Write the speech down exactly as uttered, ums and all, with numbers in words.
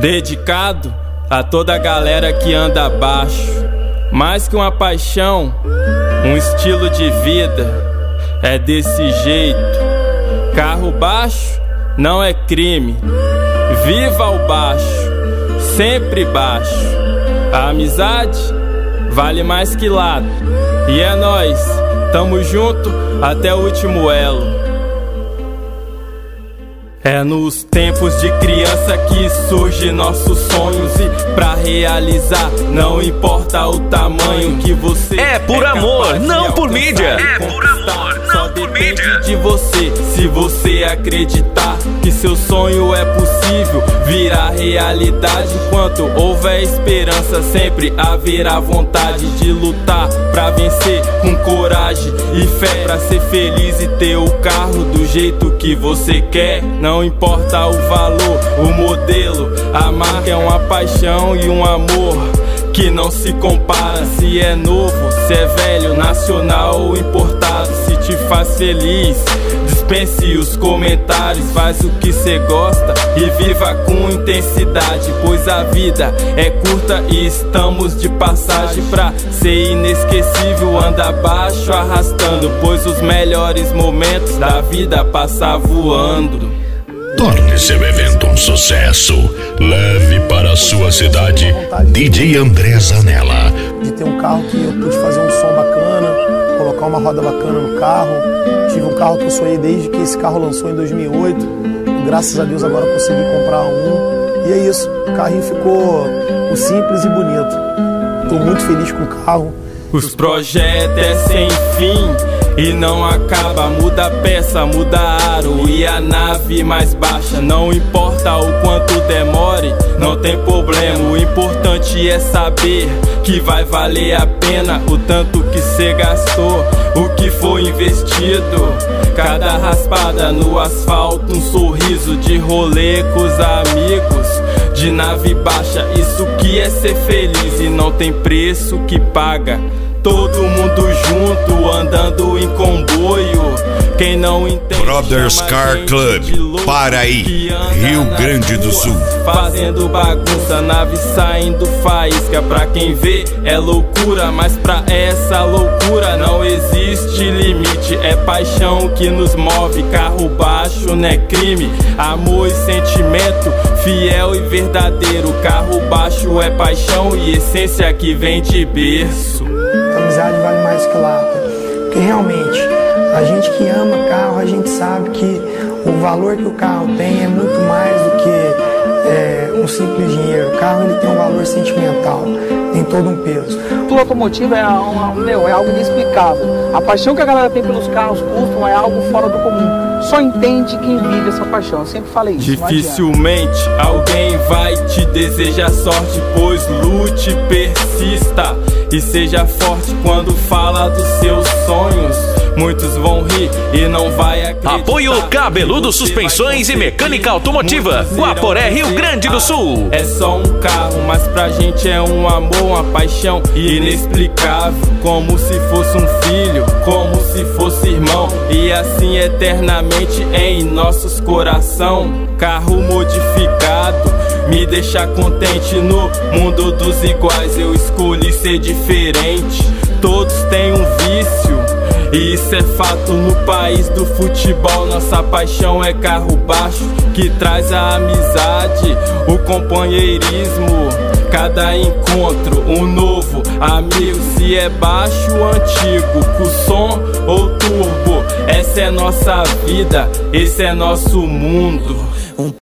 Dedicado a toda a galera que anda abaixo. Mais que uma paixão, um estilo de vida. É desse jeito. Carro baixo não é crime. Viva o baixo, sempre baixo. A amizade vale mais que lado. E é nóis, tamo junto até o último elo. É nos tempos de criança que surgem nossos sonhos. E pra realizar, não importa o tamanho que você é por é amor, não por mídia. É por amor, não por mídia. De você, se você acreditar que seu sonho é possível virar realidade. Enquanto houver esperança, sempre haverá vontade de lutar pra vencer com coragem e fé, pra ser feliz e ter o carro do jeito que você quer. Não importa o valor, o modelo, a marca é uma paixão e um amor que não se compara. Se é novo, se é velho, nacional ou importado, se te faz feliz, dispense os comentários. Faz o que cê gosta e viva com intensidade, pois a vida é curta e estamos de passagem. Pra ser inesquecível, anda abaixo arrastando, pois os melhores momentos da vida passam voando. Torne seu evento um sucesso. Leve para a sua cidade D J André Zanella. De ter um carro que eu pude fazer um som bacana, colocar uma roda bacana no carro. Tive um carro que eu sonhei desde que esse carro lançou em dois mil e oito. Graças a Deus agora eu consegui comprar um. E é isso, o carrinho ficou simples e bonito. Estou muito feliz com o carro. Os projetos é sem fim e não acaba. Muda a peça, muda aro e a nave mais baixa. Não importa o quanto demore, não tem problema. O importante é saber que vai valer a pena o tanto que cê gastou, o que foi investido. Cada raspada no asfalto, um sorriso de rolê com os amigos. De nave baixa, isso que é ser feliz e não tem preço que paga. Todo mundo junto, andando em comboio. Quem não entende, Brothers Car Club, Paraí, Rio Grande do Sul. Fazendo bagunça, nave saindo faísca. Pra quem vê é loucura, mas pra essa loucura não existe limite. É paixão que nos move, carro baixo não é crime. Amor e sentimento, fiel e verdadeiro. Carro baixo é paixão e essência que vem de berço. A amizade vale mais que lata, porque realmente a gente que ama carro, a gente sabe que o valor que o carro tem é muito mais do que é, um simples dinheiro. O carro ele tem um valor sentimental, tem todo um peso. O automotivo é, uma, meu, é algo inexplicável. A paixão que a galera tem pelos carros custom é algo fora do comum. Só entende quem vive essa paixão, eu sempre falei isso. Dificilmente alguém vai te desejar sorte, pois lute, persista e seja forte quando fala dos seus sonhos. Muitos vão rir e não vai acreditar. Apoio Cabeludo Suspensões e Mecânica Automotiva, Guaporé, Rio Grande do Sul. É só um carro, mas pra gente é um amor, uma paixão inexplicável. Como se fosse um filho, como se fosse irmão, e assim eternamente em nossos coração. Carro modificado me deixa contente no mundo dos iguais. Eu escolhi ser diferente, todos têm um vício, e isso é fato no país do futebol. Nossa paixão é carro baixo, que traz a amizade, o companheirismo. Cada encontro, um novo amigo. Se é baixo ou antigo, com som ou turbo, essa é nossa vida, esse é nosso mundo.